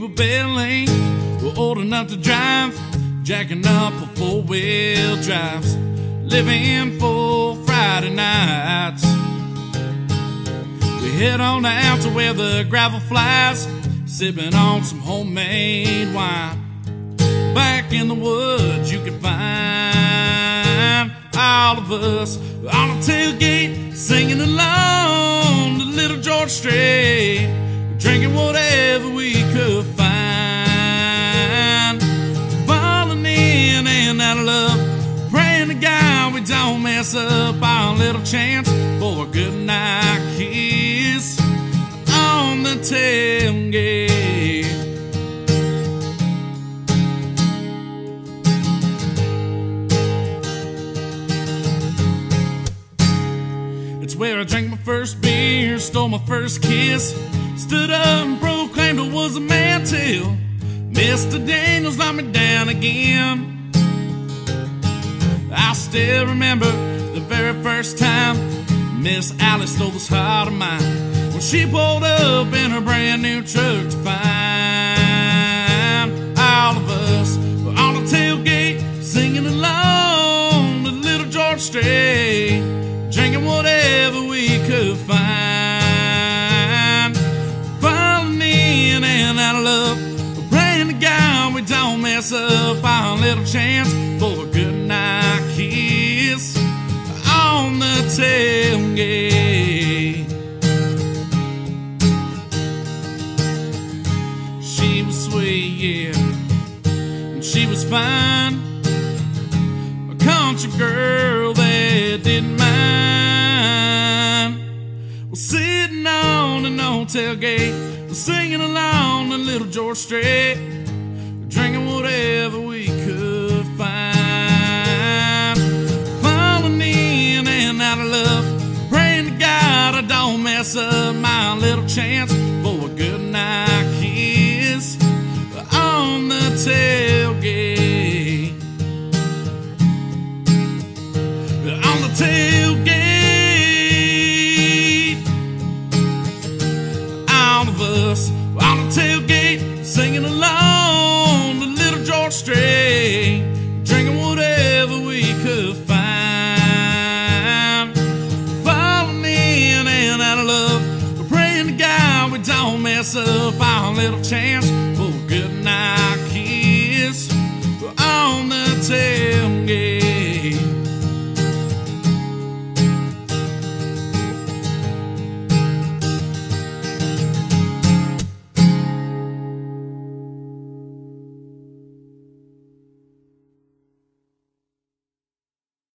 were bailing, we're old enough to drive, jacking up for four-wheel drives, living for Friday nights. We head on out to where the gravel flies, sipping on some homemade wine. Back in the woods you can find all of us on a tailgate, singing along to Little George Strait, drinking whatever we could find, falling in and out of love, praying to God we don't mess up our little chance for a good night kiss on the tailgate. It's where I drank my first beer, stole my first kiss, stood up and proclaimed I was a man till Mr. Daniels knocked me down again. I still remember the very first time Miss Alice stole this heart of mine, when she pulled up in her brand new truck to find all of us were on a tailgate, singing along to Little George Strait, drinking whatever we could find, falling in and out of love, praying to God we don't mess up our little chance for a good night kiss on the tailgate. She was sweet, yeah, and she was fine, a country girl that didn't mind. Well, sitting on an old tailgate, singing along to Little George Strait,